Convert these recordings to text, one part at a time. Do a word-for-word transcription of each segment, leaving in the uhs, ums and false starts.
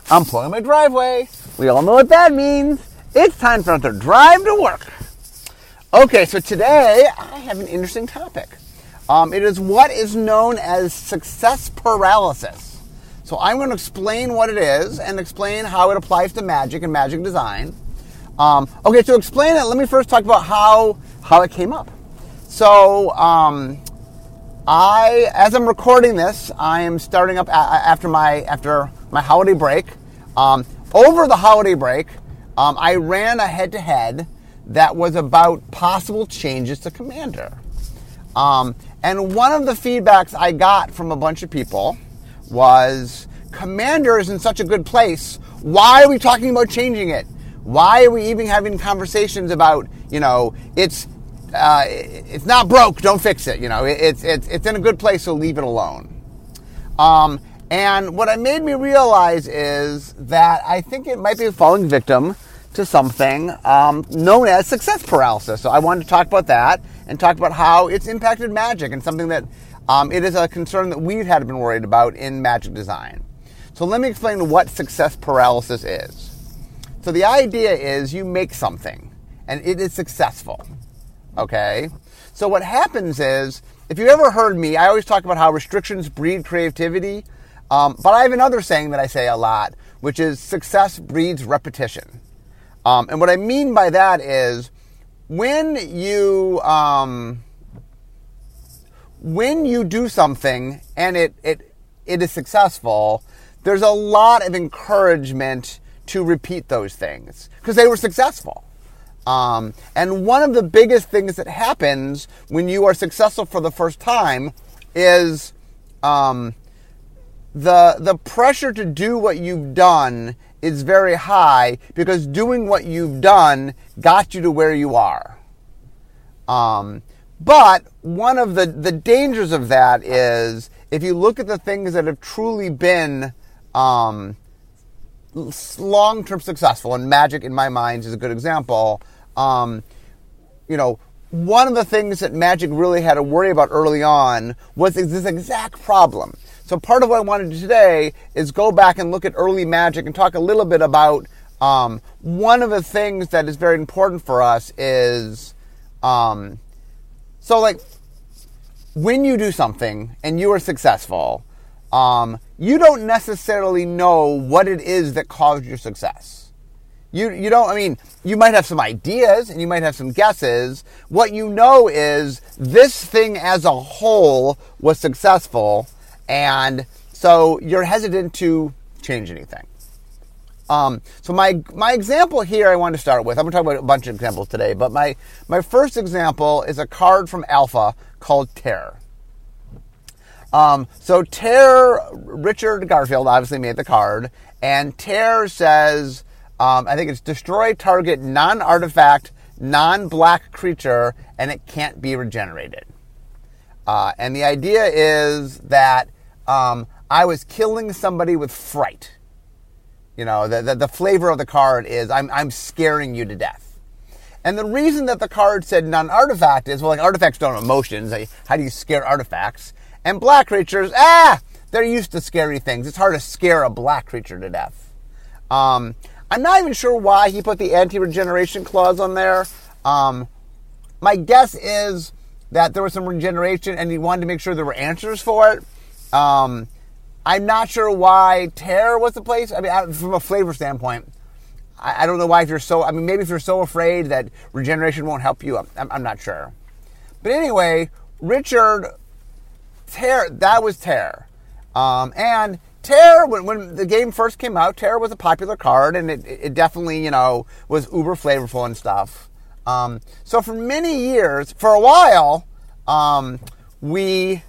I'm pulling my driveway. We all know what that means. It's time for us to drive to work. Okay, so today I have an interesting topic. Um, it is what is known as success paralysis. So I'm going to explain what it is and explain how it applies to magic and magic design. Um, okay, to explain it, let me first talk about how how it came up. So um, I, as I'm recording this, I am starting up a- after my after my holiday break. Um, over the holiday break, um, I ran a head-to-head that was about possible changes to Commander. Um, and one of the feedbacks I got from a bunch of people was, Commander is in such a good place. Why are we talking about changing it? Why are we even having conversations about, you know, it's uh, it's not broke, don't fix it. You know, it's it's it's in a good place, so leave it alone. Um, and what it made me realize is that I think it might be falling victim to something um, known as success paralysis. So I wanted to talk about that and talk about how it's impacted magic and something that um, it is a concern that we've had been worried about in magic design. So let me explain what success paralysis is. So the idea is you make something and it is successful, okay? So what happens is, if you've ever heard me, I always talk about how restrictions breed creativity, um, but I have another saying that I say a lot, which is success breeds repetition. Um, and what I mean by that is when you um, when you do something and it, it it is successful, there's a lot of encouragement to repeat those things because they were successful. Um, and one of the biggest things that happens when you are successful for the first time is um, the the pressure to do what you've done is very high because doing what you've done got you to where you are. Um, but one of the, the dangers of that is if you look at the things that have truly been um, long-term successful, and magic in my mind is a good example, um, you know, one of the things that magic really had to worry about early on was this exact problem. So part of what I wanted to do today is go back and look at early magic and talk a little bit about um, one of the things that is very important for us is, um, so like when you do something and you are successful, um, you don't necessarily know what it is that caused your success. You you don't, I mean, you might have some ideas and you might have some guesses. What you know is this thing as a whole was successful, and so you're hesitant to change anything. Um, so my my example here I want to start with, I'm going to talk about a bunch of examples today, but my, my first example is a card from Alpha called Terror. Um, so Terror, Richard Garfield obviously made the card, and Terror says, um, I think it's destroy target non-artifact, non-black creature, and it can't be regenerated. Uh, and the idea is that um, I was killing somebody with fright. You know, the, the the flavor of the card is I'm I'm scaring you to death. And the reason that the card said non-artifact is, well, like artifacts don't have emotions. Like, how do you scare artifacts? And black creatures, ah, they're used to scary things. It's hard to scare a black creature to death. Um, I'm not even sure why he put the anti-regeneration clause on there. Um, my guess is that there was some regeneration and he wanted to make sure there were answers for it. Um, I'm not sure why Terror was the place. I mean, I, from a flavor standpoint, I, I don't know why if you're so, I mean, maybe if you're so afraid that regeneration won't help you, I'm, I'm not sure. But anyway, Richard, Terror, that was Terror. Um, and Terror, when, when the game first came out, Terror was a popular card, and it, it definitely, you know, was uber flavorful and stuff. Um, so for many years, for a while, um, we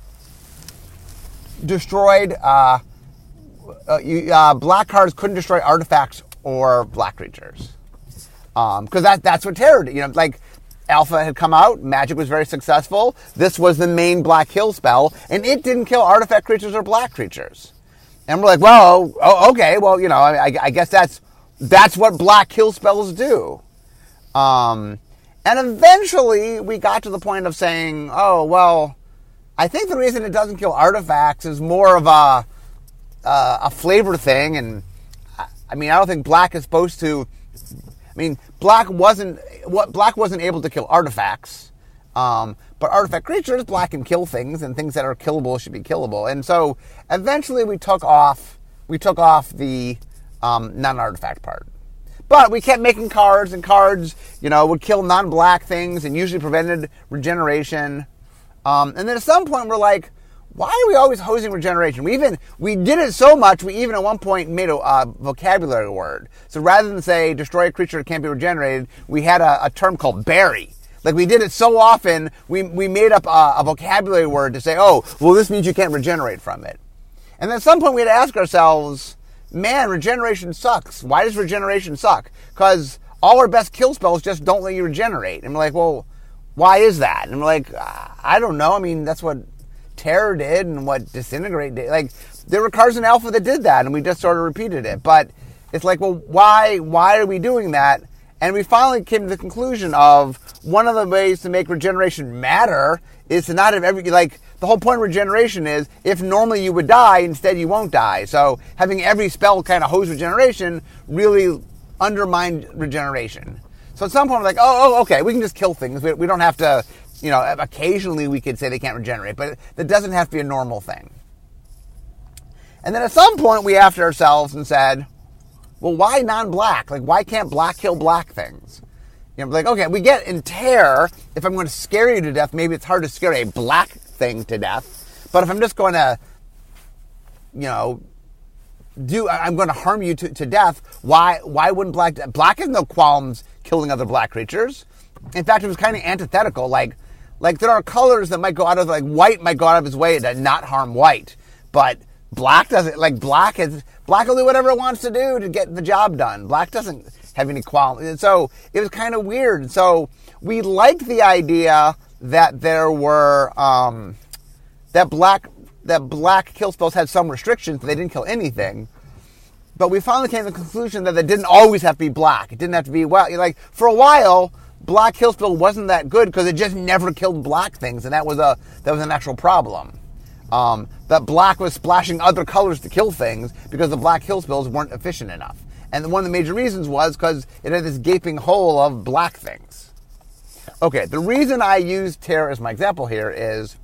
destroyed, uh, uh, you, uh, black cards couldn't destroy artifacts or black creatures. Um, cause that, that's what Terror did. You know, like Alpha had come out, Magic was very successful. This was the main black kill spell, and it didn't kill artifact creatures or black creatures. And we're like, well, oh, okay, well, you know, I, I guess that's, that's what black kill spells do. Um, and eventually we got to the point of saying, oh, well, I think the reason it doesn't kill artifacts is more of a, uh, a flavor thing. And I mean, I don't think black is supposed to. I mean, black wasn't what black wasn't able to kill artifacts, um, but artifact creatures, black can kill things, and things that are killable should be killable. And so eventually, we took off we took off the um, non-artifact part. But we kept making cards, and cards, you know, would kill non-black things and usually prevented regeneration. Um, and then at some point, we're like, why are we always hosing regeneration? We even, we did it so much, we even at one point made a uh, vocabulary word. So rather than say, destroy a creature that can't be regenerated, we had a, a term called bury. Like, we did it so often, we, we made up a, a vocabulary word to say, oh, well, this means you can't regenerate from it. And then at some point, we had to ask ourselves, man, regeneration sucks. Why does regeneration suck? Because all our best kill spells just don't let you regenerate. And we're like, well, why is that? And we're like, I don't know. I mean, that's what Terror did and what Disintegrate did. Like, there were cards in Alpha that did that, and we just sort of repeated it. But it's like, well, why, why are we doing that? And we finally came to the conclusion of one of the ways to make regeneration matter is to not have every, like, the whole point of regeneration is if normally you would die, instead you won't die. So having every spell kind of hose regeneration really undermined regeneration. So at some point, we're like, oh, oh, okay, we can just kill things. We, we don't have to, you know, occasionally we could say they can't regenerate, but that doesn't have to be a normal thing. And then at some point, we after ourselves and said, well, why non-black? Like, why can't black kill black things? You know, like, okay, we get in Terror, if I'm going to scare you to death, maybe it's hard to scare a black thing to death. But if I'm just going to, you know, do, I'm going to harm you to, to death, why why wouldn't black, black has no qualms killing other black creatures. In fact, it was kind of antithetical. Like, like there are colors that might go out of, like white might go out of his way to not harm white. But black doesn't, like black is, black will do whatever it wants to do to get the job done. Black doesn't have any quality. And so it was kind of weird. And so we liked the idea that there were, um, that black, that black kill spells had some restrictions, they didn't kill anything. But we finally came to the conclusion that it didn't always have to be black. It didn't have to be, well, like, for a while, black kill spell wasn't that good because it just never killed black things, and that was a, that was an actual problem. Um, that black was splashing other colors to kill things because the black kill spells weren't efficient enough. And one of the major reasons was because it had this gaping hole of black things. Okay, the reason I use Terror as my example here is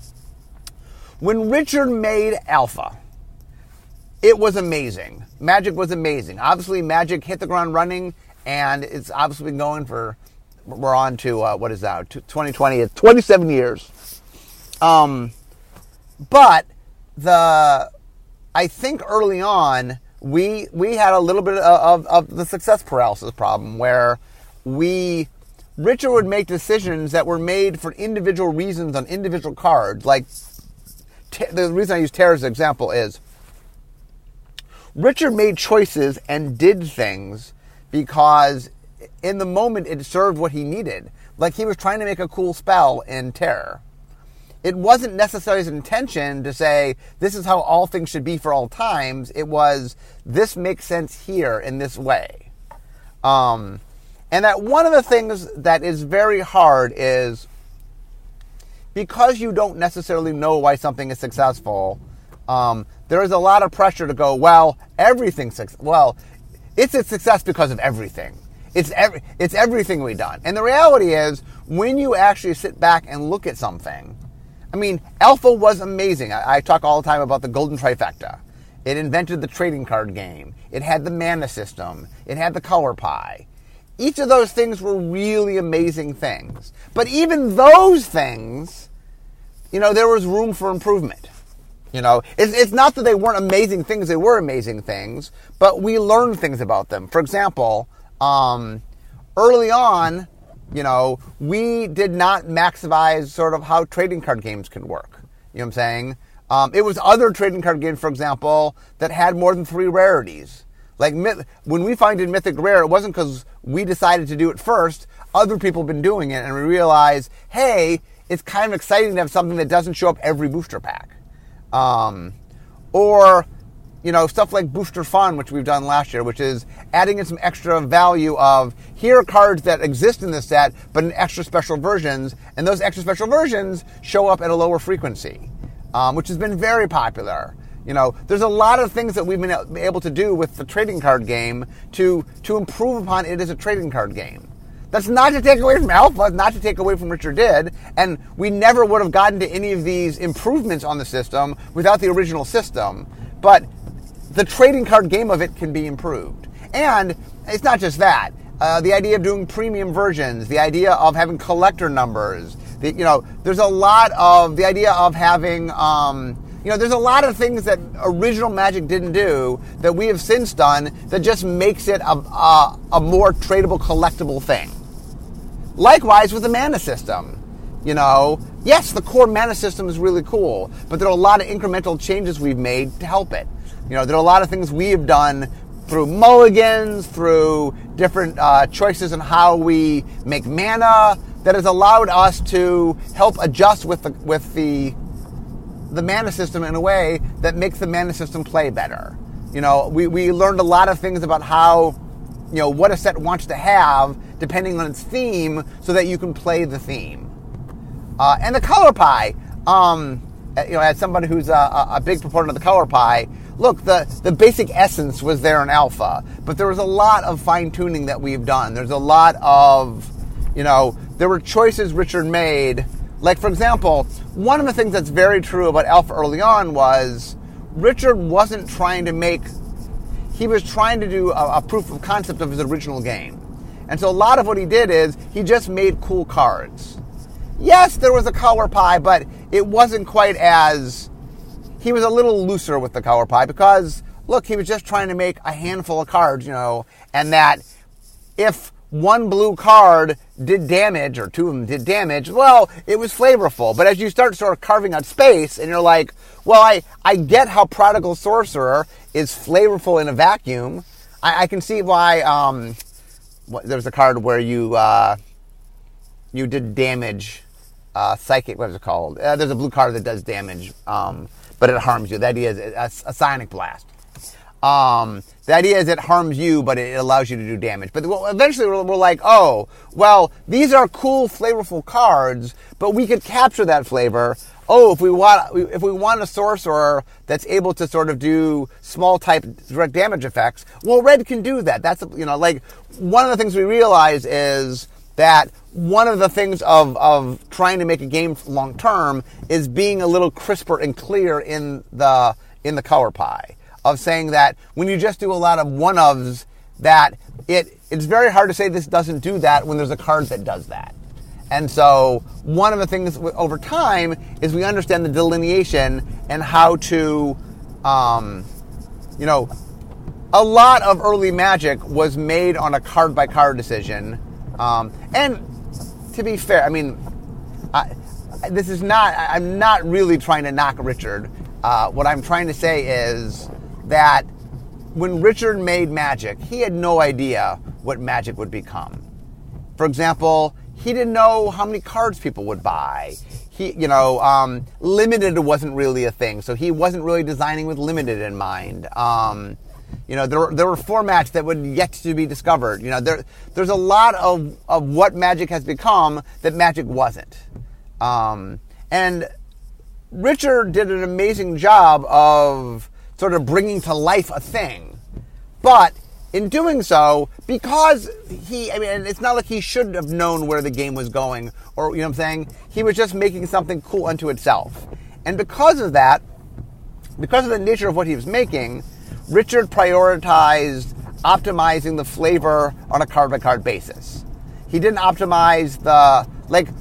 when Richard made Alpha, it was amazing. Magic was amazing. Obviously, Magic hit the ground running, and it's obviously been going for, we're on to, uh, what is that, twenty twenty, it's twenty-seven years. Um, but the, I think early on, we we had a little bit of, of the success paralysis problem where we, Richard would make decisions that were made for individual reasons on individual cards. Like, t- the reason I use Terror as an example is, Richard made choices and did things because in the moment it served what he needed. Like, he was trying to make a cool spell in Terror. It wasn't necessarily his intention to say, this is how all things should be for all times. It was, this makes sense here in this way. Um, and that one of the things that is very hard is, because you don't necessarily know why something is successful, um, there is a lot of pressure to go, well, everything's, well, it's a success because of everything. It's every, it's everything we've done. And the reality is, when you actually sit back and look at something, I mean, Alpha was amazing. I, I talk all the time about the Golden Trifecta. It invented the trading card game. It had the mana system. It had the color pie. Each of those things were really amazing things. But even those things, you know, there was room for improvement. You know, it's, it's not that they weren't amazing things. They were amazing things, but we learned things about them. For example, um, early on, you know, we did not maximize sort of how trading card games can work. You know what I'm saying? Um, it was other trading card games, for example, that had more than three rarities. Like, when we find in Mythic Rare, it wasn't because we decided to do it first. Other people have been doing it, and we realized, hey, it's kind of exciting to have something that doesn't show up every booster pack. Um, or, you know, stuff like Booster Fun, which we've done last year, which is adding in some extra value of, here are cards that exist in this set, but in extra special versions, and those extra special versions show up at a lower frequency, um, which has been very popular. You You know, there's a lot of things that we've been able to do with the trading card game to to improve upon it as a trading card game. That's not to take away from Alpha, not to take away from Richard did, and we never would have gotten to any of these improvements on the system without the original system. But the trading card game of it can be improved. And it's not just that. Uh, the idea of doing premium versions, the idea of having collector numbers, the, you know, there's a lot of, the idea of having, um, you know, there's a lot of things that original Magic didn't do that we have since done that just makes it a, a, a more tradable, collectible thing. Likewise with the mana system. You know, yes, the core mana system is really cool, but there are a lot of incremental changes we've made to help it. You know, there are a lot of things we have done through mulligans, through different uh, choices in how we make mana that has allowed us to help adjust with the with the the mana system in a way that makes the mana system play better. You know, we, we learned a lot of things about how, you know, what a set wants to have depending on its theme so that you can play the theme. Uh, and the color pie, um, you know, as somebody who's a, a big proponent of the color pie, look, the, the basic essence was there in Alpha, but there was a lot of fine-tuning that we've done. There's a lot of, you know, there were choices Richard made. Like, for example, one of the things that's very true about Alpha early on was Richard wasn't trying to make, he was trying to do a, a proof of concept of his original game. And so a lot of what he did is he just made cool cards. Yes, there was a color pie, but it wasn't quite as, he was a little looser with the color pie because, look, he was just trying to make a handful of cards, you know, and that if one blue card did damage, or two of them did damage, well, it was flavorful. But as you start sort of carving out space, and you're like, well, I, I get how Prodigal Sorcerer is flavorful in a vacuum. I, I can see why um, what, there's a card where you uh, you did damage, uh, psychic, what is it called? Uh, there's a blue card that does damage, um, but it harms you. The idea is a, a Psionic Blast. Um, the idea is it harms you, but it allows you to do damage. But eventually we're, we're like, oh, well, these are cool, flavorful cards, but we could capture that flavor. Oh, if we want, if we want a sorcerer that's able to sort of do small type direct damage effects, well, red can do that. That's, you know, like one of the things we realize is that one of the things of, of trying to make a game long term is being a little crisper and clear in the, in the color pie. Of saying that when you just do a lot of one-ofs, that it it's very hard to say this doesn't do that when there's a card that does that. And so one of the things over time is we understand the delineation and how to, um, you know, a lot of early Magic was made on a card-by-card decision. Um, and to be fair, I mean, I, this is not, I'm not really trying to knock Richard. Uh, what I'm trying to say is that when Richard made Magic, he had no idea what Magic would become. For example, he didn't know how many cards people would buy. He, you know, um, limited wasn't really a thing, so he wasn't really designing with limited in mind. Um, you know, there were, there were formats that would yet to be discovered. You know, there there's a lot of, of what Magic has become that Magic wasn't. Um, and Richard did an amazing job of sort of bringing to life a thing. But in doing so, because he, I mean, it's not like he should have known where the game was going, or, you know what I'm saying? He was just making something cool unto itself. And because of that, because of the nature of what he was making, Richard prioritized optimizing the flavor on a card-by-card basis. He didn't optimize the, like,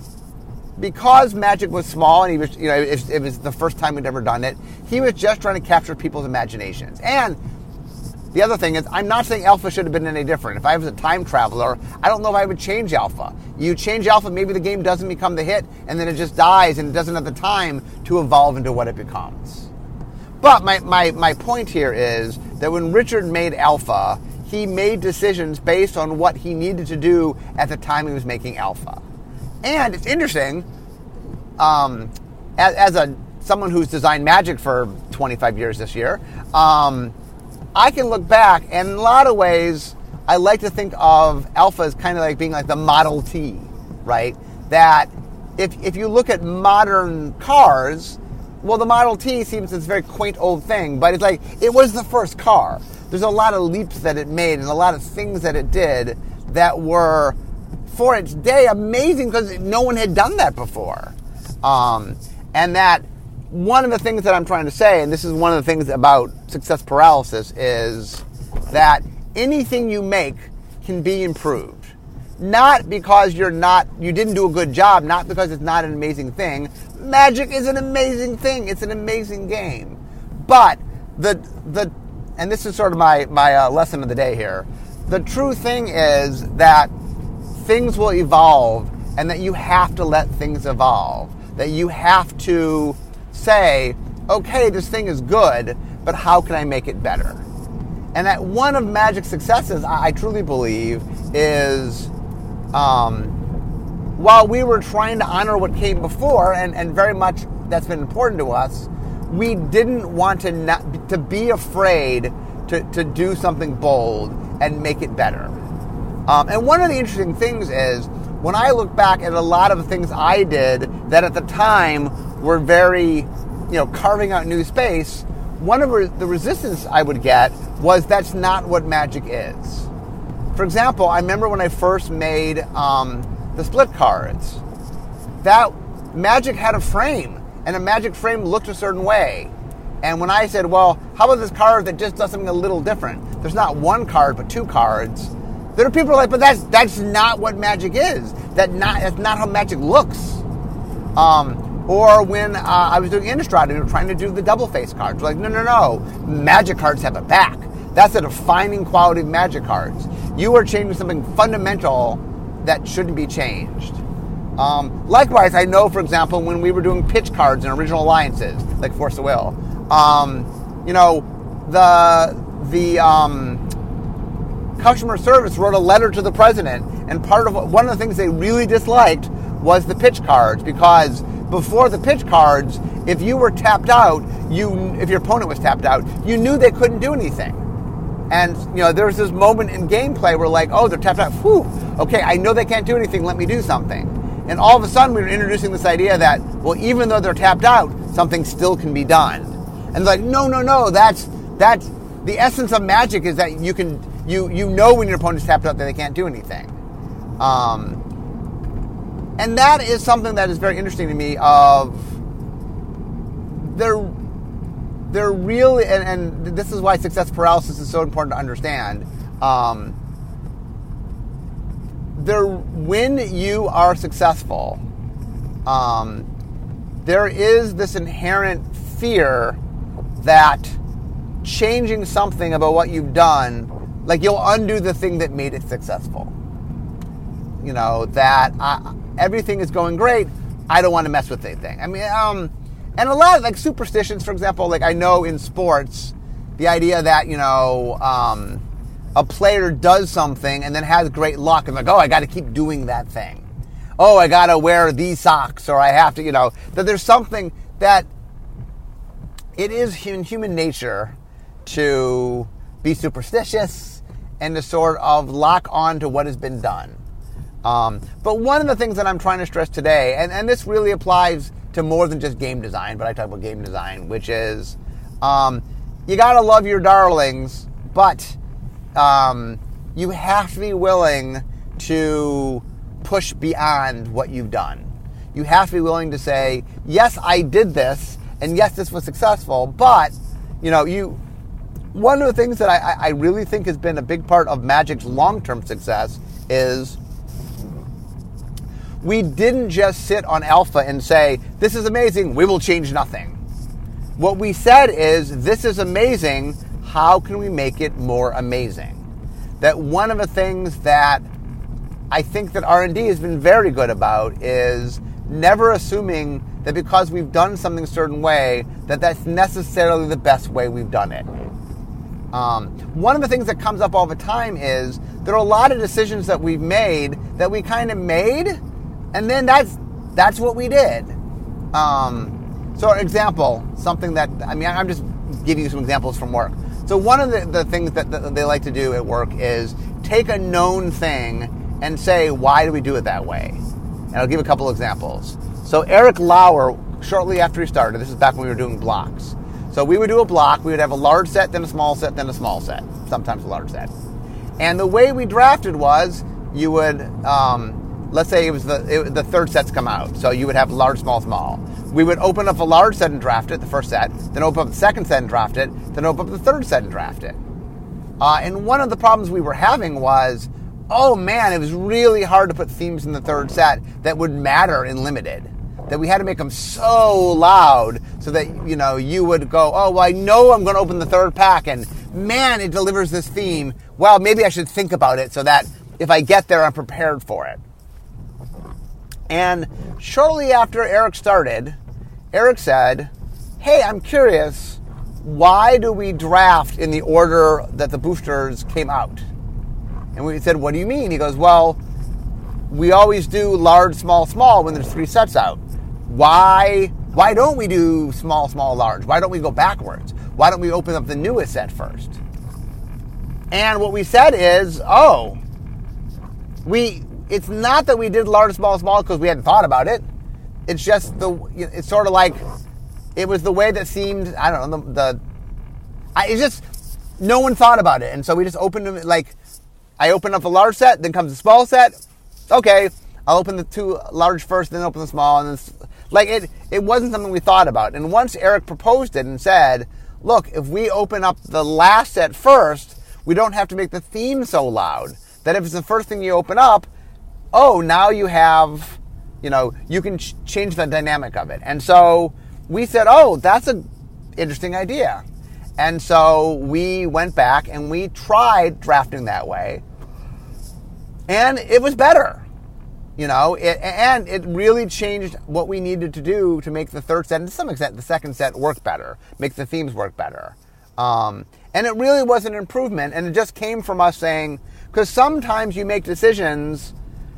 because Magic was small and he was, you know, it, it was the first time we'd ever done it, he was just trying to capture people's imaginations. And the other thing is, I'm not saying Alpha should have been any different. If I was a time traveler, I don't know if I would change Alpha. You change Alpha, maybe the game doesn't become the hit, and then it just dies and it doesn't have the time to evolve into what it becomes. But my, my, my point here is that when Richard made Alpha, he made decisions based on what he needed to do at the time he was making Alpha. And it's interesting, um, as, as a someone who's designed Magic for twenty-five years this year, um, I can look back, and in a lot of ways, I like to think of Alpha as kind of like being like the Model T, right? That if if you look at modern cars, well, the Model T seems this very quaint old thing, but it's like, it was the first car. There's a lot of leaps that it made and a lot of things that it did that were, for its day, amazing because no one had done that before. Um, and that one of the things that I'm trying to say, and this is one of the things about success paralysis, is that anything you make can be improved. Not because you're not, you didn't do a good job, not because it's not an amazing thing. Magic is an amazing thing. It's an amazing game. But the, the and this is sort of my, my uh, lesson of the day here, the true thing is that things will evolve and that you have to let things evolve. That you have to say, okay, this thing is good, but how can I make it better? And that one of Magic's successes, I, I truly believe, is um, while we were trying to honor what came before, and, and very much that's been important to us, we didn't want to not, to be afraid to, to do something bold and make it better. Um, and one of the interesting things is, when I look back at a lot of the things I did that at the time were very, you know, carving out new space, one of the resistance I would get was that's not what Magic is. For example, I remember when I first made um, the split cards, that Magic had a frame, and a Magic frame looked a certain way. And when I said, well, how about this card that just does something a little different? There's not one card, but two cards. There are people who are like, but that's that's not what Magic is. That not that's not how Magic looks. Um, or when uh, I was doing Innistrad, we were trying to do the double face cards. We're like, no, no, no. Magic cards have a back. That's a defining quality of Magic cards. You are changing something fundamental that shouldn't be changed. Um, likewise, I know, for example, when we were doing pitch cards in original alliances, like Force of Will, um, you know, the the um, customer service wrote a letter to the president, and part of what, one of the things they really disliked was the pitch cards, because before the pitch cards, if you were tapped out, you if your opponent was tapped out, you knew they couldn't do anything. And, you know, there was this moment in gameplay where, like, oh, they're tapped out. Whew, okay, I know they can't do anything. Let me do something. And all of a sudden, we were introducing this idea that, well, even though they're tapped out, something still can be done. And like, no, no, no, that's that's the essence of Magic is that you can you you know when your opponent's tapped out that they can't do anything. Um, and that is something that is very interesting to me. Of they're they're really, and, and this is why success paralysis is so important to understand. Um, There, when you are successful, um, there is this inherent fear that changing something about what you've done, like you'll undo the thing that made it successful. You know, that I, everything is going great, I don't want to mess with anything. I mean, um, and a lot of like superstitions, for example, like I know in sports, the idea that, you know, um, a player does something and then has great luck and like, oh, I got to keep doing that thing. Oh, I got to wear these socks, or I have to, you know, that there's something that it is in human nature to be superstitious and to sort of lock on to what has been done. Um, but one of the things that I'm trying to stress today, and, and this really applies to more than just game design, but I talk about game design, which is um, you got to love your darlings, but Um, you have to be willing to push beyond what you've done. You have to be willing to say, yes, I did this, and yes, this was successful, but, you know, you. One of the things that I, I really think has been a big part of Magic's long-term success is we didn't just sit on alpha and say, this is amazing, we will change nothing. What we said is, this is amazing, how can we make it more amazing? That one of the things that I think that R and D has been very good about is never assuming that because we've done something a certain way, that that's necessarily the best way we've done it. Um, one of the things that comes up all the time is there are a lot of decisions that we've made that we kind of made, and then that's that's what we did. Um, so, example, something that, I mean, I'm just giving you some examples from work. So one of the, the things that, that they like to do at work is take a known thing and say, why do we do it that way? And I'll give a couple examples. So Eric Lauer shortly after we started. This is back when we were doing blocks. So we would do a block. We would have a large set, then a small set, then a small set. Sometimes a large set. And the way we drafted was you would, um, let's say it was the it, the third set's come out. So you would have large, small, small. We would open up a large set and draft it, the first set, then open up the second set and draft it, then open up the third set and draft it. Uh, and one of the problems we were having was, oh man, it was really hard to put themes in the third set that would matter in limited. That we had to make them so loud so that, you know, you would go, oh, well, I know I'm going to open the third pack and man, it delivers this theme. Well, maybe I should think about it so that if I get there, I'm prepared for it. And shortly after Eric started, Eric said, hey, I'm curious, why do we draft in the order that the boosters came out? And we said, what do you mean? He goes, well, we always do large, small, small when there's three sets out. Why, why don't we do small, small, large? Why don't we go backwards? Why don't we open up the newest set first? And what we said is, oh, we, it's not that we did large, small, small because we hadn't thought about it. It's just the, it's sort of like, it was the way that seemed, I don't know, the, the I, it's just, no one thought about it. And so we just opened them, like, I open up a large set, then comes a small set. Okay, I'll open the two large first, then open the small. And then, like, it, it wasn't something we thought about. And once Eric proposed it and said, look, if we open up the last set first, we don't have to make the theme so loud. That if it's the first thing you open up, oh, now you have, you know, you can ch- change the dynamic of it. And so we said, oh, that's an interesting idea. And so we went back and we tried drafting that way. And it was better, you know, it, and it really changed what we needed to do to make the third set, and to some extent the second set, work better, make the themes work better. Um, and it really was an improvement, and it just came from us saying, because sometimes you make decisions,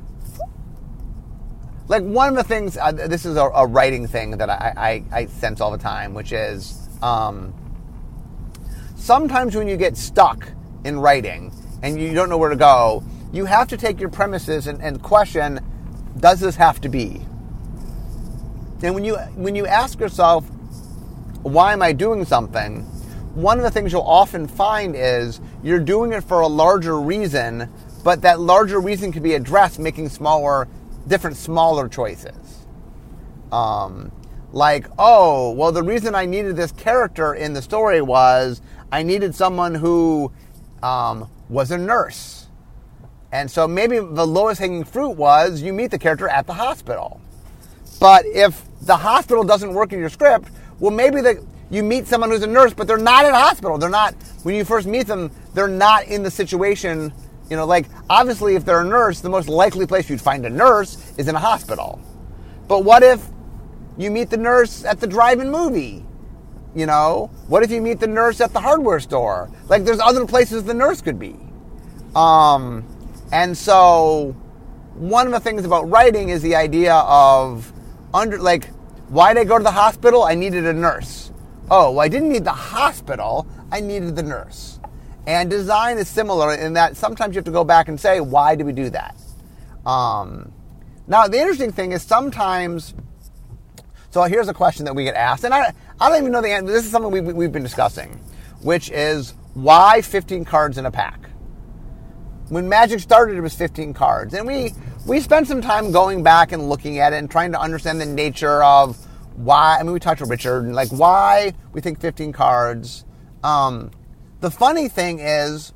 like one of the things, uh, this is a, a writing thing that I, I, I sense all the time, which is um, sometimes when you get stuck in writing and you don't know where to go, you have to take your premises and, and question, does this have to be? And when you when you ask yourself, why am I doing something? One of the things you'll often find is you're doing it for a larger reason, but that larger reason can be addressed making smaller, different smaller choices. Um, like, oh, well, the reason I needed this character in the story was I needed someone who um, was a nurse. And so maybe the lowest hanging fruit was you meet the character at the hospital. But if the hospital doesn't work in your script, well, maybe the, you meet someone who's a nurse, but they're not at a hospital. They're not, when you first meet them, they're not in the situation, you know, like, obviously if they're a nurse, the most likely place you'd find a nurse is in a hospital. But what if you meet the nurse at the drive-in movie? You know, what if you meet the nurse at the hardware store? Like, there's other places the nurse could be. Um... And so one of the things about writing is the idea of, under like, why did I go to the hospital? I needed a nurse. Oh, well, I didn't need the hospital. I needed the nurse. And design is similar in that sometimes you have to go back and say, why did we do that? Um, now, the interesting thing is sometimes, so here's a question that we get asked, and I, I don't even know the answer. This is something we, we've been discussing, which is, why fifteen cards in a pack? When Magic started, it was fifteen cards. And we, we spent some time going back and looking at it and trying to understand the nature of why. I mean, we talked to Richard, and like, why we think fifteen cards. Um, the funny thing is,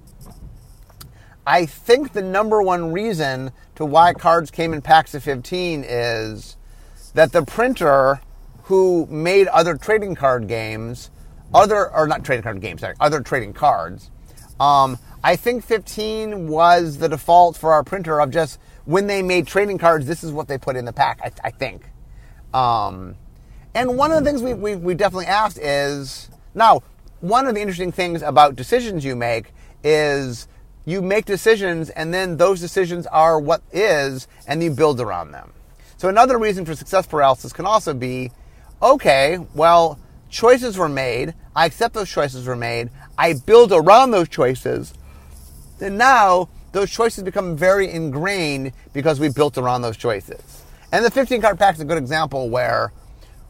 I think the number one reason to why cards came in packs of fifteen is that the printer who made other trading card games, other, or not trading card games, sorry, other trading cards, um, I think fifteen was the default for our printer of just when they made trading cards, this is what they put in the pack, I, I think. Um, and one of the things we, we, we definitely asked is, now, one of the interesting things about decisions you make is you make decisions and then those decisions are what is and you build around them. So another reason for success paralysis can also be, okay, well, choices were made, I accept those choices were made, I build around those choices, and now those choices become very ingrained because we built around those choices. And the fifteen card pack is a good example where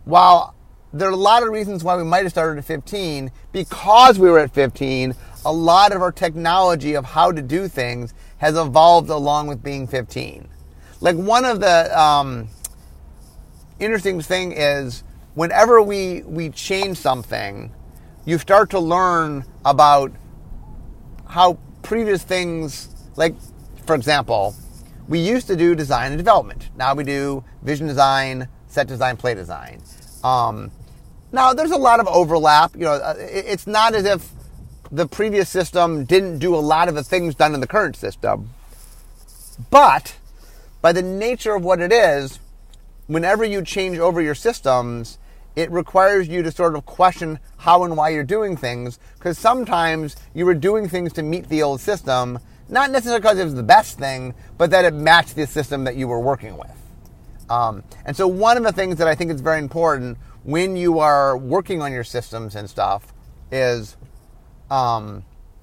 while there are a lot of reasons why we might have started at fifteen, because we were at fifteen, a lot of our technology of how to do things has evolved along with being fifteen. Like one of the um, interesting thing is whenever we, we change something, you start to learn about how previous things, like, for example, we used to do design and development. Now we do vision design, set design, play design. Um, now, there's a lot of overlap. You know, it's not as if the previous system didn't do a lot of the things done in the current system. But by the nature of what it is, whenever you change over your systems, it requires you to sort of question how and why you're doing things, because sometimes you were doing things to meet the old system, not necessarily because it was the best thing, but that it matched the system that you were working with. Um, and so one of the things that I think is very important when you are working on your systems and stuff is um,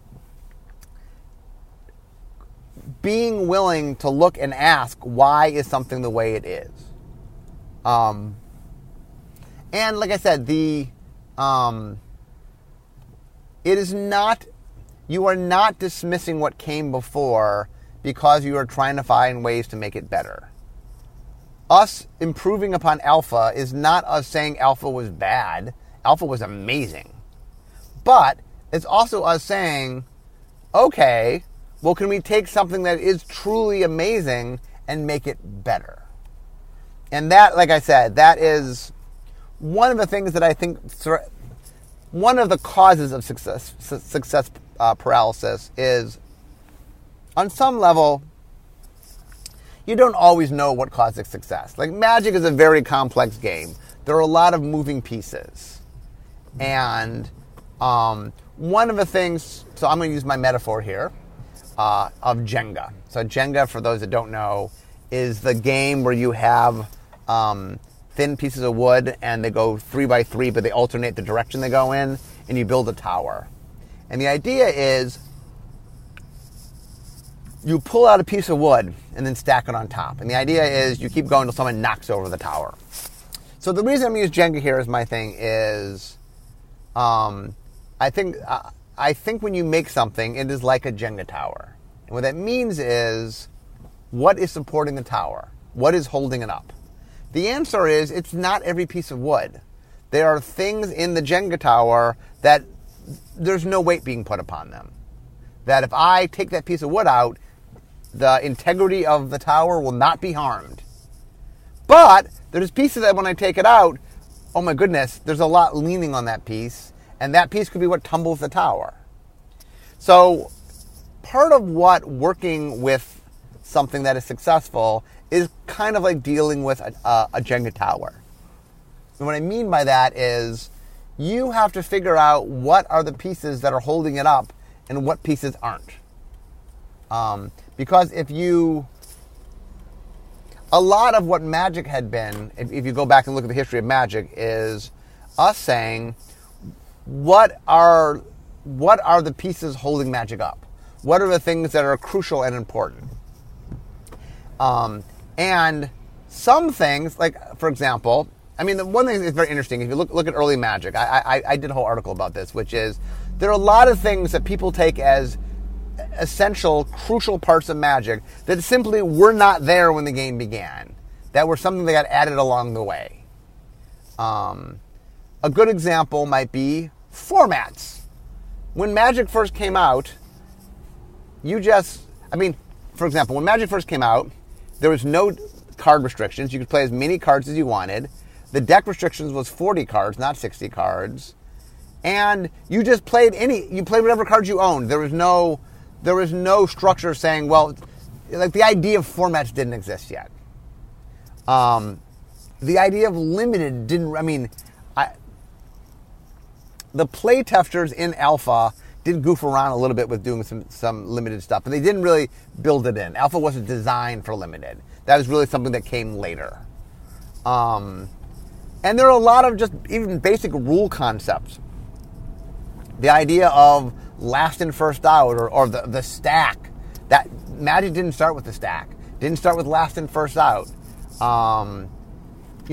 being willing to look and ask, why is something the way it is? Um, and like I said, the um, it is not, you are not dismissing what came before because you are trying to find ways to make it better. Us improving upon alpha is not us saying alpha was bad. Alpha was amazing. But it's also us saying, okay, well, can we take something that is truly amazing and make it better? And that, like I said, that is one of the things that I think, one of the causes of success, success uh, paralysis is, on some level, you don't always know what causes success. Like, Magic is a very complex game. There are a lot of moving pieces. And um, one of the things, so I'm going to use my metaphor here, uh, of Jenga. So Jenga, for those that don't know, is the game where you have um, thin pieces of wood and they go three by three, but they alternate the direction they go in, and you build a tower. And the idea is you pull out a piece of wood and then stack it on top. And the idea is you keep going until someone knocks over the tower. So the reason I'm using Jenga here as my thing is um, I think uh, I think when you make something, it is like a Jenga tower. And what that means is, what is supporting the tower? What is holding it up? The answer is, it's not every piece of wood. There are things in the Jenga tower that there's no weight being put upon them. That if I take that piece of wood out, the integrity of the tower will not be harmed. But there's pieces that when I take it out, oh my goodness, there's a lot leaning on that piece, and that piece could be what tumbles the tower. So part of what working with something that is successful is kind of like dealing with a, a, a Jenga tower. And what I mean by that is you have to figure out what are the pieces that are holding it up and what pieces aren't. Um, because if you, a lot of what Magic had been, if, if you go back and look at the history of Magic, is us saying, what are, what are the pieces holding Magic up? What are the things that are crucial and important? Um, and some things, like, for example, I mean, the one thing that's very interesting, if you look look at early Magic, I, I, I did a whole article about this, which is there are a lot of things that people take as essential, crucial parts of Magic that simply were not there when the game began, that were something that got added along the way. Um, a good example might be formats. When Magic first came out, you just, I mean, for example, when Magic first came out, there was no card restrictions. You could play as many cards as you wanted. The deck restrictions was forty cards, not sixty cards. And you just played any, you played whatever cards you owned. There was no, there was no structure saying, well, like the idea of formats didn't exist yet. Um, the idea of limited didn't, I mean, I, the play testers in Alpha did goof around a little bit with doing some, some limited stuff, but they didn't really build it in. Alpha wasn't designed for limited. That was really something that came later. Um, and there are a lot of just even basic rule concepts. The idea of last in, first out, or, or the, the stack. That Magic didn't start with the stack. Didn't start with last in, first out. Um, you know,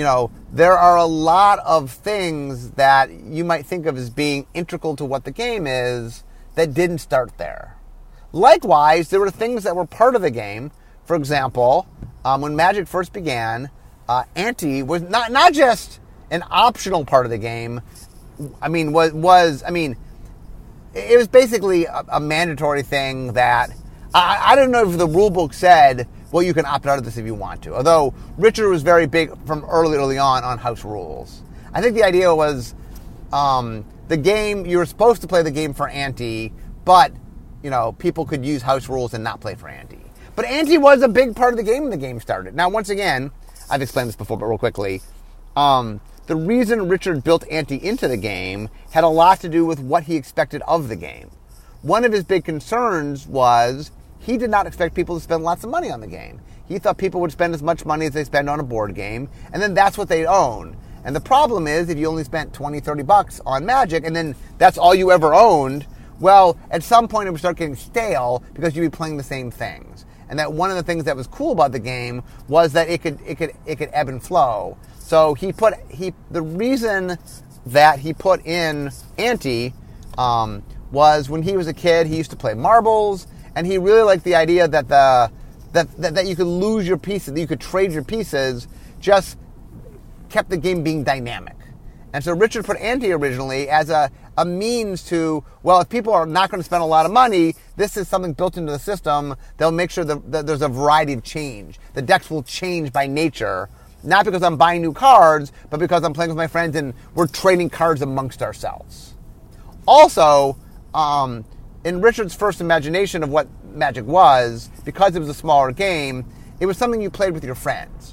there are a lot of things that you might think of as being integral to what the game is that didn't start there. Likewise, there were things that were part of the game. For example, um, when Magic first began, uh, ante was not not just an optional part of the game. I mean, was was I mean, it was basically a, a mandatory thing that I, I don't know if the rule book said, well, you can opt out of this if you want to. Although Richard was very big from early, early on on house rules. I think the idea was um, the game, you were supposed to play the game for ante, but, you know, people could use house rules and not play for ante. But ante was a big part of the game when the game started. Now, once again, I've explained this before, but real quickly, um, the reason Richard built ante into the game had a lot to do with what he expected of the game. One of his big concerns was he did not expect people to spend lots of money on the game. He thought people would spend as much money as they spend on a board game, and then that's what they'd own. And the problem is, if you only spent twenty, thirty bucks on Magic, and then that's all you ever owned, well, at some point it would start getting stale because you'd be playing the same things. And that one of the things that was cool about the game was that it could it could it could ebb and flow. So he put he the reason that he put in ante um, was when he was a kid, he used to play marbles, and he really liked the idea that the that, that that you could lose your pieces, that you could trade your pieces, just kept the game being dynamic. And so Richard put ante originally as a, a means to, well, if people are not going to spend a lot of money, this is something built into the system. They'll make sure that, that there's a variety of change. The decks will change by nature, not because I'm buying new cards, but because I'm playing with my friends and we're trading cards amongst ourselves. Also, um, in Richard's first imagination of what Magic was, because it was a smaller game, it was something you played with your friends.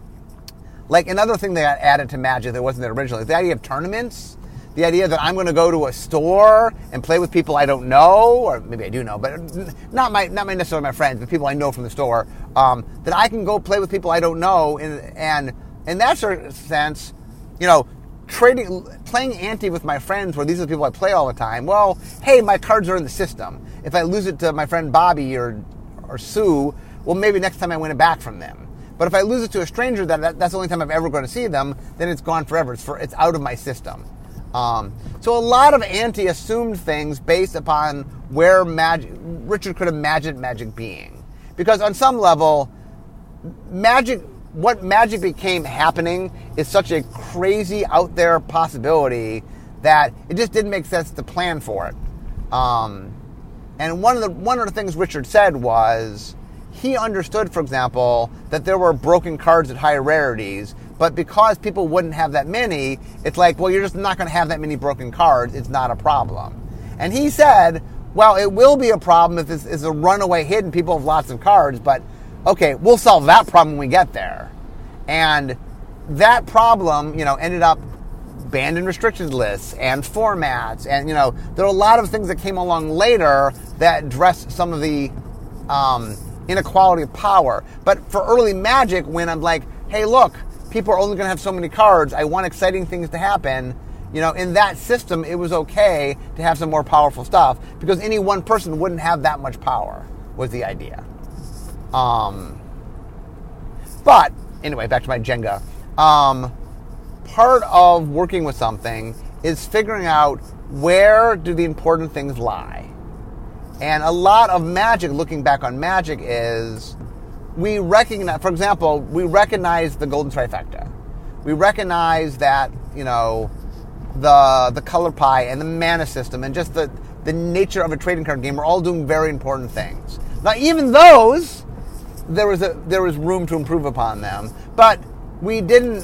Like another thing that got added to Magic that wasn't there originally, the idea of tournaments, the idea that I'm going to go to a store and play with people I don't know, or maybe I do know, but not my not my necessarily my friends, but people I know from the store, um, that I can go play with people I don't know, and, and in that sort of sense, you know, trading, playing ante with my friends, where these are the people I play all the time. Well, hey, my cards are in the system. If I lose it to my friend Bobby or or Sue, well, maybe next time I win it back from them. But if I lose it to a stranger, that, that that's the only time I'm ever going to see them, then it's gone forever. It's for it's out of my system. Um, so a lot of ante assumed things based upon where Magic, Richard could imagine Magic being. Because on some level, Magic, what Magic became happening is such a crazy out there possibility that it just didn't make sense to plan for it. Um, and one of the one of the things Richard said was, he understood, for example, that there were broken cards at higher rarities, but because people wouldn't have that many, it's like, well, you're just not going to have that many broken cards. It's not a problem. And he said, well, it will be a problem if this is a runaway hit and people have lots of cards, but okay, we'll solve that problem when we get there. And that problem, you know, ended up banned and restricted lists and formats, and, you know, there are a lot of things that came along later that addressed some of the um, inequality of power. But for early Magic, when I'm like, hey, look, people are only going to have so many cards, I want exciting things to happen, you know, in that system, it was okay to have some more powerful stuff because any one person wouldn't have that much power, was the idea. Um, but, anyway, back to my Jenga. Um, part of working with something is figuring out where do the important things lie. And a lot of Magic, looking back on Magic, is we recognize, for example, we recognize the golden trifecta. We recognize that, you know, the the color pie and the mana system and just the, the nature of a trading card game are all doing very important things. Now, even those, there was a there was room to improve upon them, but we didn't,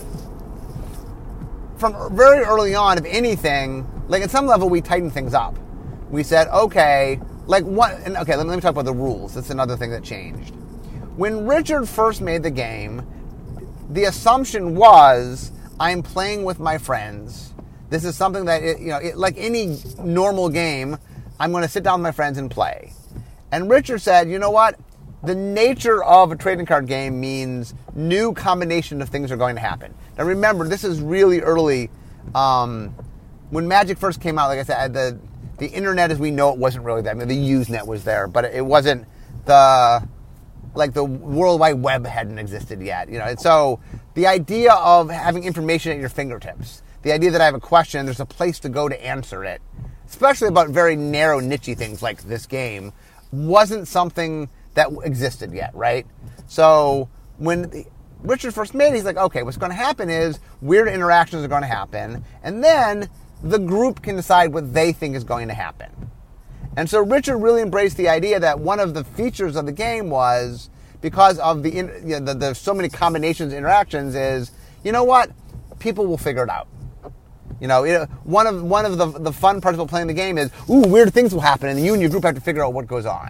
from very early on, if anything, like at some level, we tightened things up. We said, okay, like what? And okay, let me, let me talk about the rules. That's another thing that changed. When Richard first made the game, the assumption was I'm playing with my friends. This is something that, it, you know, it, like any normal game, I'm going to sit down with my friends and play. And Richard said, you know what? The nature of a trading card game means new combination of things are going to happen. Now remember, this is really early. Um, when Magic first came out, like I said, the the internet as we know it wasn't really that. I mean, the Usenet was there, but it wasn't the, like the World Wide Web hadn't existed yet. You know, and so the idea of having information at your fingertips, the idea that I have a question and there's a place to go to answer it, especially about very narrow, niche-y things like this game, wasn't something that existed yet, right? So when the, Richard first made it, he's like, okay, what's going to happen is weird interactions are going to happen, and then the group can decide what they think is going to happen. And so Richard really embraced the idea that one of the features of the game was, because of the, you know, the, the so many combinations of interactions, is, you know what, people will figure it out. You know, it, one of one of the the fun parts of playing the game is, ooh, weird things will happen, and you and your group have to figure out what goes on.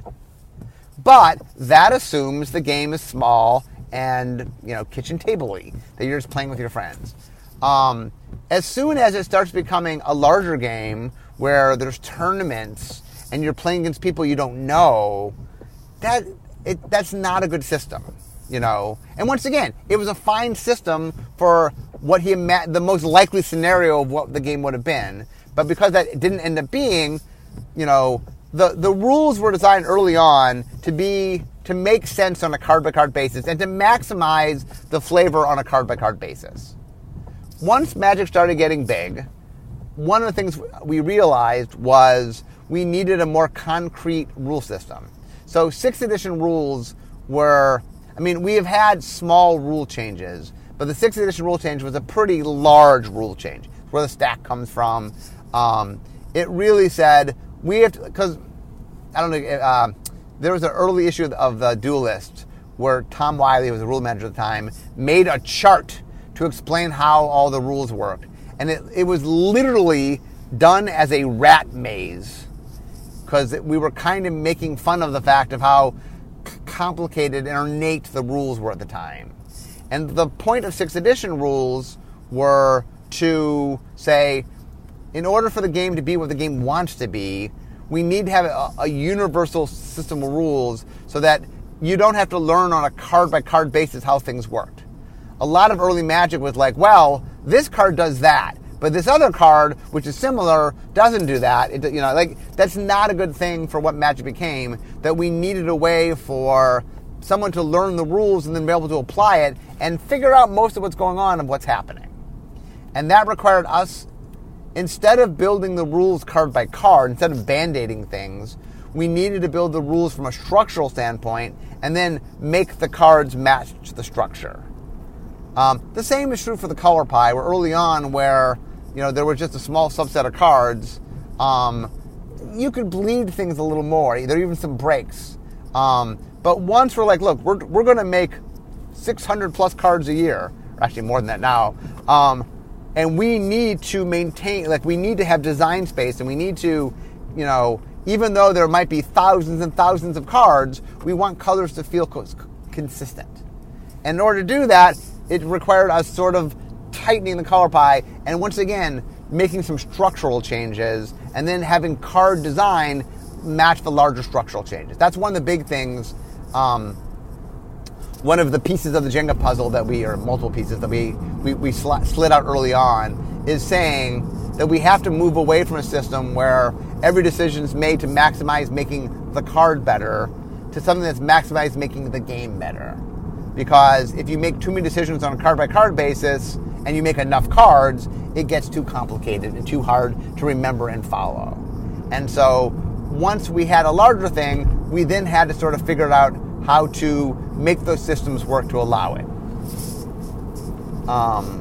But that assumes the game is small and, you know, kitchen table-y, that you're just playing with your friends. Um, as soon as it starts becoming a larger game where there's tournaments and you're playing against people you don't know, that it, that's not a good system, you know. And once again, it was a fine system for what he ima- the most likely scenario of what the game would have been. But because that didn't end up being, you know, the the rules were designed early on to be to make sense on a card-by-card basis and to maximize the flavor on a card-by-card basis. Once Magic started getting big, one of the things we realized was we needed a more concrete rule system. So sixth edition rules were, I mean, we have had small rule changes, but the sixth edition rule change was a pretty large rule change. It's where the stack comes from. Um, it really said, we have to, because, I don't know, uh, there was an early issue of the Duelist where Tom Wiley, who was the rule manager at the time, made a chart to explain how all the rules worked. And it, it was literally done as a rat maze, because we were kind of making fun of the fact of how complicated and ornate the rules were at the time. And the point of sixth edition rules were to say, in order for the game to be what the game wants to be, we need to have a, a universal system of rules so that you don't have to learn on a card-by-card basis how things worked. A lot of early Magic was like, well, this card does that, but this other card, which is similar, doesn't do that. It, you know, like, that's not a good thing for what Magic became, that we needed a way for someone to learn the rules and then be able to apply it and figure out most of what's going on and what's happening. And that required us, instead of building the rules card by card, instead of band-aiding things, we needed to build the rules from a structural standpoint and then make the cards match the structure. Um, the same is true for the Color Pie, where early on, where, you know, there was just a small subset of cards, um, you could bleed things a little more. There are even some breaks. Um, but once we're like, look, we're we're going to make six hundred plus cards a year, or actually more than that now, um, and we need to maintain, like, we need to have design space, and we need to, you know, even though there might be thousands and thousands of cards, we want colors to feel co- consistent. And in order to do that, it required us sort of tightening the Color Pie, and once again, making some structural changes, and then having card design match the larger structural changes. That's one of the big things, um, one of the pieces of the Jenga puzzle that we, or multiple pieces that we, we, we sl- slid out early on, is saying that we have to move away from a system where every decision is made to maximize making the card better to something that's maximized making the game better. Because if you make too many decisions on a card-by-card basis and you make enough cards, it gets too complicated and too hard to remember and follow. And so once we had a larger thing, we then had to sort of figure out how to make those systems work to allow it. Um,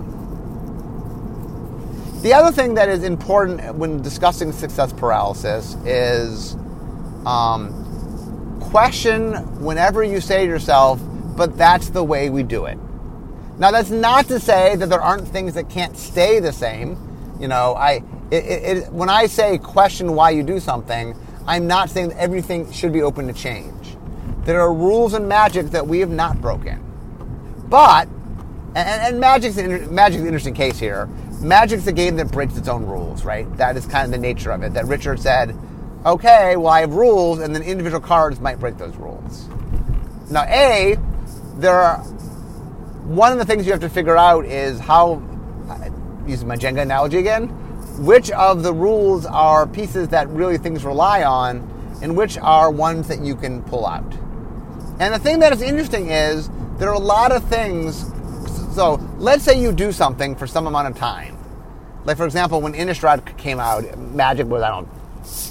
the other thing that is important when discussing success paralysis is um, question whenever you say to yourself, but that's the way we do it. Now, that's not to say that there aren't things that can't stay the same. You know, I it, it, when I say question why you do something, I'm not saying that everything should be open to change. There are rules in Magic that we have not broken. But, and, and Magic's an, Magic's an interesting case here. Magic's a game that breaks its own rules, right? That is kind of the nature of it. That Richard said, okay, well, I have rules, and then individual cards might break those rules. Now, A, there are, one of the things you have to figure out is how, using my Jenga analogy again, which of the rules are pieces that really things rely on, and which are ones that you can pull out. And the thing that is interesting is there are a lot of things, so let's say you do something for some amount of time. Like, for example, when Innistrad came out, Magic was, I don't know,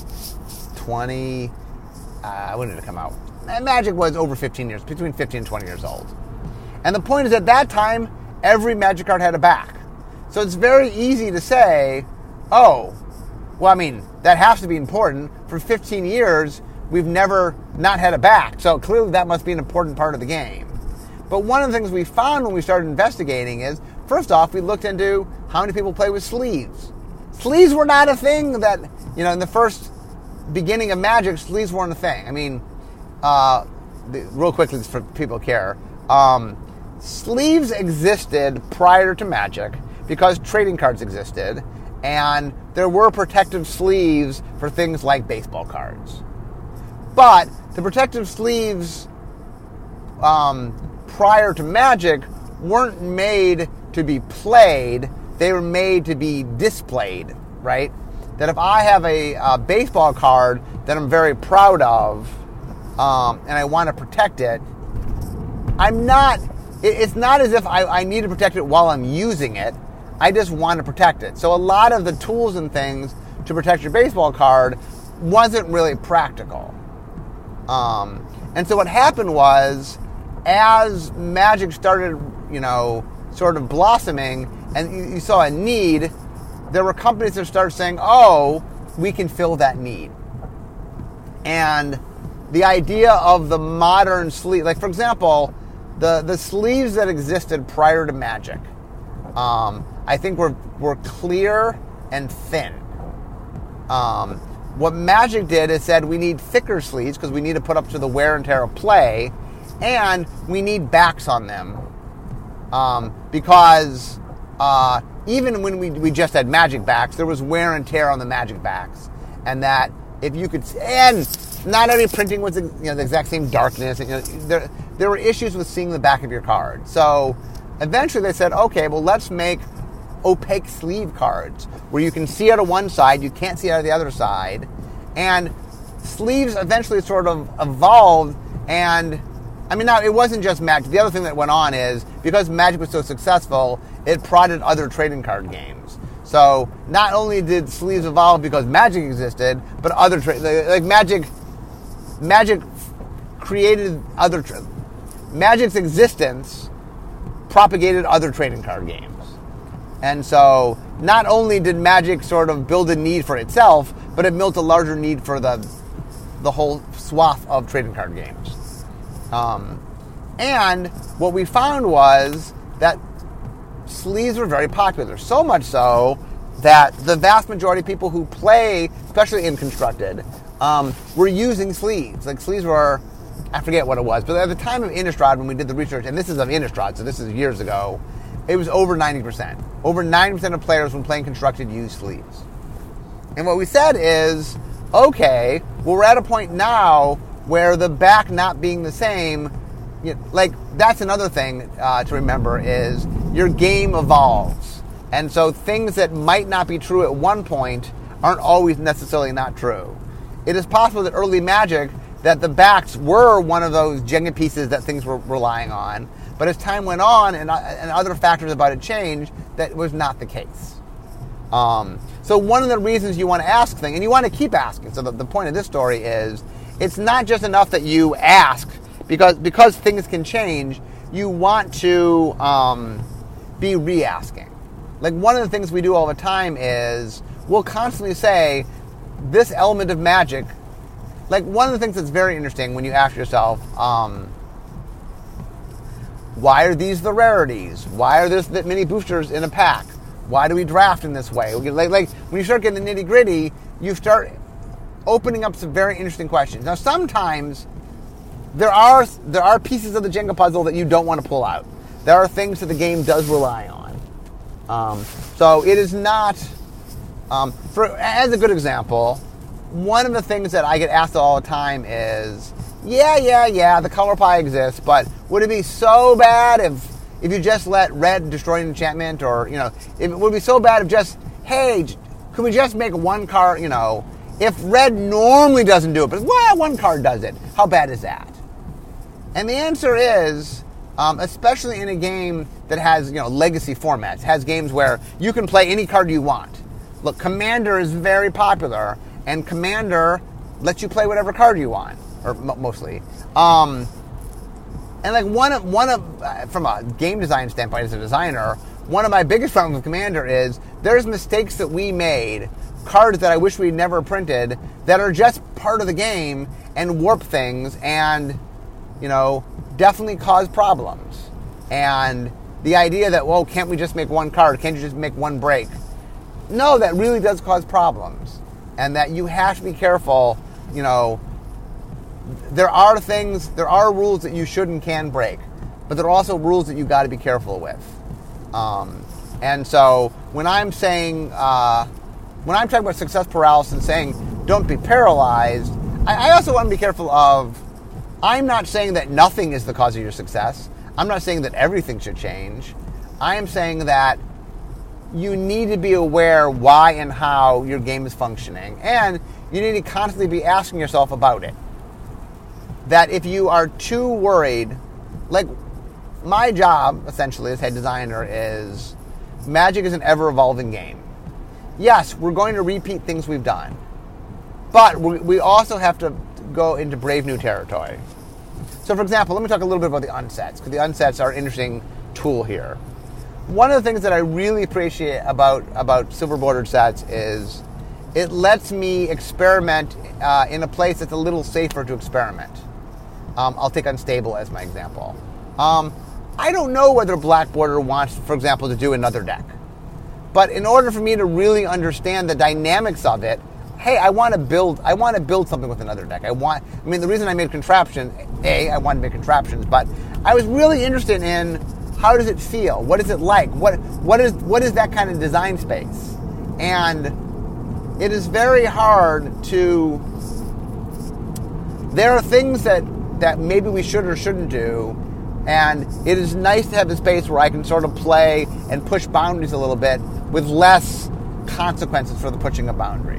twenty, uh, when did it come out? Magic was over fifteen years, between fifteen and twenty years old. And the point is, at that time, every Magic card had a back. So it's very easy to say, oh, well, I mean, that has to be important. For fifteen years, we've never not had a back. So clearly that must be an important part of the game. But one of the things we found when we started investigating is, first off, we looked into how many people play with sleeves. Sleeves were not a thing that, you know, in the first beginning of Magic, sleeves weren't a thing. I mean, uh, the, real quickly for people who care, um, sleeves existed prior to Magic because trading cards existed, and there were protective sleeves for things like baseball cards. But the protective sleeves um, prior to Magic weren't made to be played, they were made to be displayed, right? That if I have a, a baseball card that I'm very proud of, um, and I want to protect it, I'm not, it, it's not as if I, I need to protect it while I'm using it, I just want to protect it. So a lot of the tools and things to protect your baseball card wasn't really practical. Um, and so what happened was, as Magic started, you know, sort of blossoming, and you, you saw a need, there were companies that started saying, oh, we can fill that need. And the idea of the modern sleeve, like, for example, the, the sleeves that existed prior to Magic, um, I think were, were clear and thin. Um, what Magic did is said we need thicker sleeves because we need to put up to the wear and tear of play, and we need backs on them. Um, because uh, even when we, we just had Magic backs, there was wear and tear on the Magic backs. And that if you could, and not every printing was, you know, the exact same darkness. You know, there, there were issues with seeing the back of your card. So eventually they said, okay, well, let's make opaque sleeve cards where you can see out of one side, you can't see out of the other side. And sleeves eventually sort of evolved, and I mean, now, it wasn't just Magic. The other thing that went on is, because Magic was so successful, it prodded other trading card games. So, not only did sleeves evolve because Magic existed, but other, tra- like Magic, Magic created other, tra- Magic's existence propagated other trading card games. And so, not only did Magic sort of build a need for itself, but it built a larger need for the, the whole swath of trading card games. Um, and what we found was that sleeves were very popular, so much so that the vast majority of people who play, especially in Constructed, um, were using sleeves. Like, sleeves were, I forget what it was, but at the time of Innistrad, when we did the research, and this is of Innistrad, so this is years ago, it was over ninety percent. Over ninety percent of players when playing Constructed used sleeves. And what we said is, okay, well, we're at a point now where the back not being the same, you know, like, that's another thing uh, to remember is your game evolves. And so things that might not be true at one point aren't always necessarily not true. It is possible that early Magic, that the backs were one of those Jenga pieces that things were relying on, but as time went on and, and other factors about it changed, that was not the case. Um, so one of the reasons you want to ask things, and you want to keep asking, so the, the point of this story is, it's not just enough that you ask, because because things can change, you want to um, be re-asking. Like, one of the things we do all the time is, we'll constantly say, this element of Magic, like, one of the things that's very interesting when you ask yourself, um, why are these the rarities? Why are there that many boosters in a pack? Why do we draft in this way? Like, like when you start getting the nitty-gritty, you start opening up some very interesting questions. Now, sometimes there are there are pieces of the Jenga puzzle that you don't want to pull out. There are things that the game does rely on. Um, so it is not, um, for as a good example, one of the things that I get asked all the time is, yeah, yeah, yeah, the color pie exists, but would it be so bad if if you just let red destroy an enchantment, or, you know, if it would be so bad if just, hey, could we just make one card, you know, if red normally doesn't do it, but well, one card does it, how bad is that? And the answer is, Um, especially in a game that has, you know, legacy formats, has games where you can play any card you want. Look, Commander is very popular, and Commander lets you play whatever card you want, or m- mostly. Um, and like one of one of uh, from a game design standpoint, as a designer, one of my biggest problems with Commander is there's mistakes that we made, cards that I wish we'd never printed, that are just part of the game and warp things, and you know, definitely cause problems. And the idea that, well, can't we just make one card? Can't you just make one break? No, that really does cause problems. And that you have to be careful, you know, there are things, there are rules that you should and can break, but there are also rules that you got to be careful with. Um, and so when I'm saying, uh, when I'm talking about success paralysis and saying don't be paralyzed, I, I also want to be careful of, I'm not saying that nothing is the cause of your success. I'm not saying that everything should change. I am saying that you need to be aware why and how your game is functioning, and you need to constantly be asking yourself about it. That if you are too worried, like my job essentially as head designer is, Magic is an ever-evolving game. Yes, we're going to repeat things we've done, but we, we also have to go into brave new territory. So, for example, let me talk a little bit about the unsets, because the unsets are an interesting tool here. One of the things that I really appreciate about, about silver bordered sets is it lets me experiment uh, in a place that's a little safer to experiment. Um, I'll take Unstable as my example. Um, I don't know whether Black Border wants, for example, to do another deck. But in order for me to really understand the dynamics of it, hey, I want to build. I want to build something with another deck. I want. I mean, the reason I made Contraption, a, I wanted to make Contraptions, but I was really interested in how does it feel? What is it like? What what is what is that kind of design space? And it is very hard to. There are things that that maybe we should or shouldn't do, and it is nice to have the space where I can sort of play and push boundaries a little bit with less consequences for the pushing of boundaries.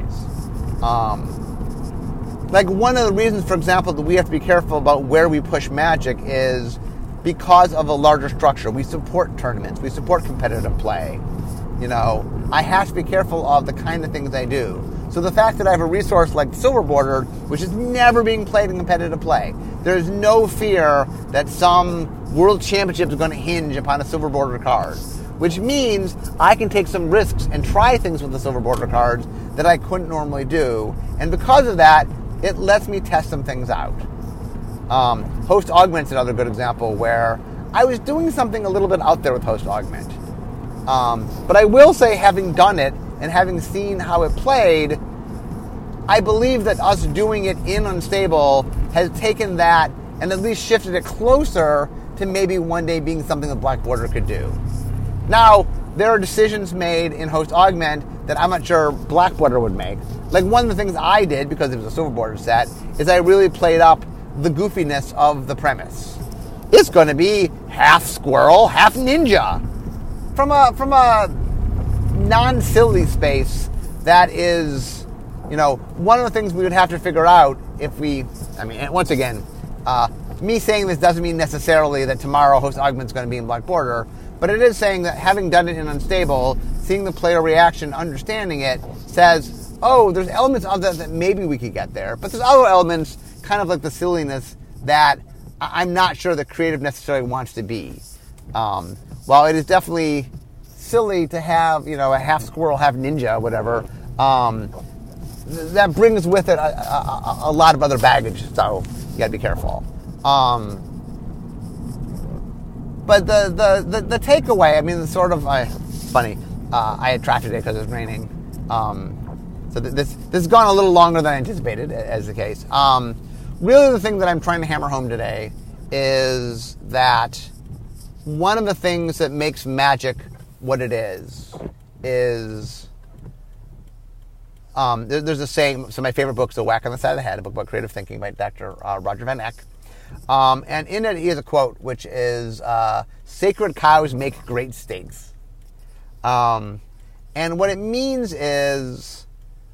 Um, like one of the reasons, for example, that we have to be careful about where we push Magic is because of a larger structure. We support tournaments. We support competitive play. You know, I have to be careful of the kind of things I do. So the fact that I have a resource like Silver Bordered, which is never being played in competitive play, there's no fear that some world championship is going to hinge upon a Silver Bordered card, which means I can take some risks and try things with the Silver Bordered cards that I couldn't normally do. And because of that, it lets me test some things out. Um, Host Augment's another good example where I was doing something a little bit out there with Host Augment. Um, but I will say, having done it and having seen how it played, I believe that us doing it in Unstable has taken that and at least shifted it closer to maybe one day being something that Black Border could do. Now, there are decisions made in Host Augment that I'm not sure Black Border would make. Like one of the things I did, because it was a Silver Border set, is I really played up the goofiness of the premise. It's going to be half squirrel, half ninja. From a from a non-silly space, that is, you know, one of the things we would have to figure out if we, I mean, once again, uh, me saying this doesn't mean necessarily that tomorrow Host Augment's going to be in Black Border, but it is saying that having done it in Unstable, seeing the player reaction, understanding it, says, oh, there's elements of that that maybe we could get there, but there's other elements, kind of like the silliness, that I'm not sure the creative necessarily wants to be. Um, while it is definitely silly to have, you know, a half squirrel, half ninja, whatever, um, th- that brings with it a, a, a lot of other baggage, so you gotta be careful. Um, but the, the, the, the takeaway, I mean, the sort of, uh, funny, uh, I had traffic today because it was raining, um, so th- this, this has gone a little longer than I anticipated, as the case. Um, really the thing that I'm trying to hammer home today is that one of the things that makes Magic what it is, is, um, there, there's a saying, so my favorite book is A Whack on the Side of the Head, a book about creative thinking by Doctor Uh, Roger Van Eck. Um, and in it, he has a quote, which is, uh, sacred cows make great steaks. Um, and what it means is,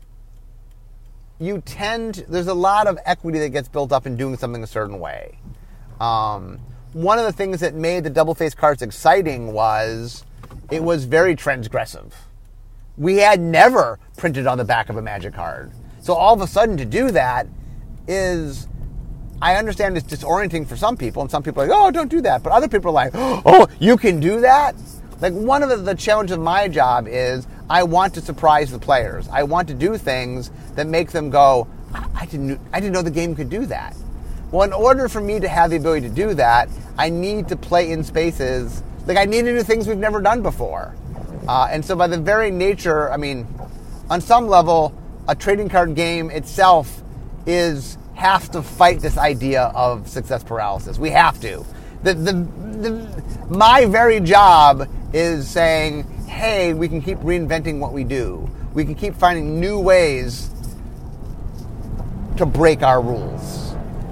you tend, there's a lot of equity that gets built up in doing something a certain way. Um, one of the things that made the double-face cards exciting was it was very transgressive. We had never printed on the back of a Magic card. So all of a sudden to do that is, I understand it's disorienting for some people, and some people are like, oh, don't do that. But other people are like, oh, you can do that? Like, one of the, the challenges of my job is I want to surprise the players. I want to do things that make them go, I didn't, I didn't know the game could do that. Well, in order for me to have the ability to do that, I need to play in spaces, like I need to do things we've never done before. Uh, and so by the very nature, I mean, on some level, a trading card game itself is has to fight this idea of success paralysis. We have to. The, the, the, my very job is saying, hey, we can keep reinventing what we do. We can keep finding new ways to break our rules.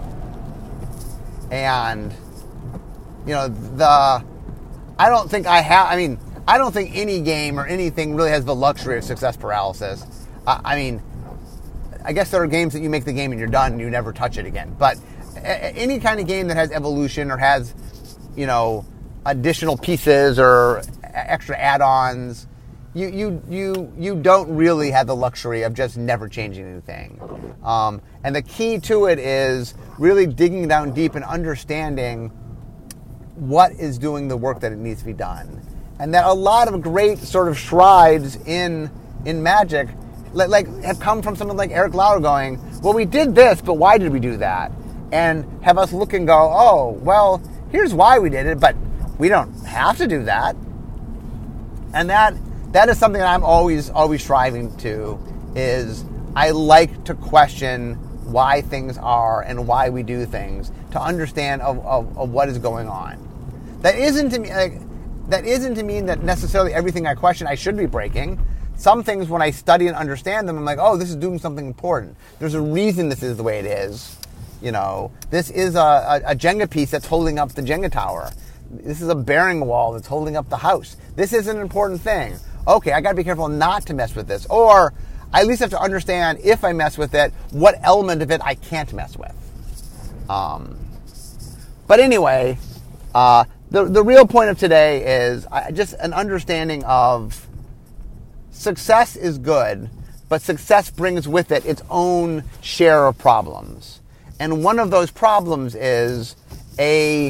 And, you know, the, I don't think I have, I mean, I don't think any game or anything really has the luxury of success paralysis. Uh, I mean, I guess there are games that you make the game and you're done and you never touch it again. But a- any kind of game that has evolution or has, you know, additional pieces or extra add-ons, you you you you don't really have the luxury of just never changing anything. Um, and the key to it is really digging down deep and understanding what is doing the work that it needs to be done. And that a lot of great sort of strides in in Magic like have come from someone like Eric Lauer going, well, we did this, but why did we do that? And have us look and go, oh, well, here's why we did it, but we don't have to do that. And that that is something that I'm always always striving to, is I like to question why things are and why we do things, to understand of, of, of what is going on. That isn't to me like that isn't to mean that necessarily everything I question I should be breaking. Some things, when I study and understand them, I'm like, oh, this is doing something important. There's a reason this is the way it is. You know, this is a, a, a Jenga piece that's holding up the Jenga tower. This is a bearing wall that's holding up the house. This is an important thing. Okay, I got to be careful not to mess with this. Or I at least have to understand, if I mess with it, what element of it I can't mess with. Um, but anyway, uh, the, the real point of today is uh, just an understanding of success is good, but success brings with it its own share of problems. And one of those problems is a,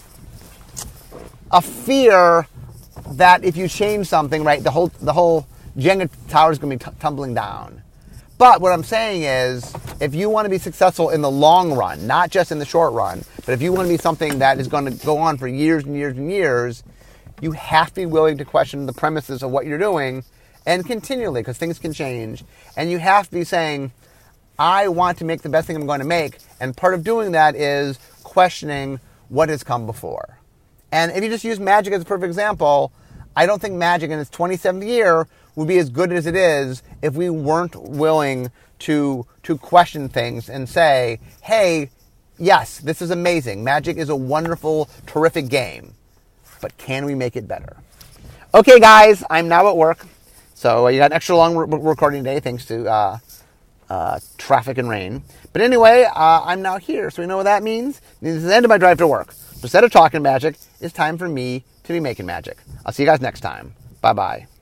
a fear that if you change something, right, the whole the whole Jenga tower is going to be t- tumbling down. But what I'm saying is, if you want to be successful in the long run, not just in the short run, but if you want to be something that is going to go on for years and years and years, you have to be willing to question the premises of what you're doing, and continually, because things can change. And you have to be saying, I want to make the best thing I'm going to make. And part of doing that is questioning what has come before. And if you just use Magic as a perfect example, I don't think Magic in its twenty-seventh year would be as good as it is if we weren't willing to, to question things and say, hey, yes, this is amazing. Magic is a wonderful, terrific game. But can we make it better? Okay, guys, I'm now at work. So uh, you got an extra long re- recording day thanks to uh, uh, traffic and rain. But anyway, uh, I'm now here. So you know what that means? It means it's the end of my drive to work. So instead of talking magic, it's time for me to be making magic. I'll see you guys next time. Bye-bye.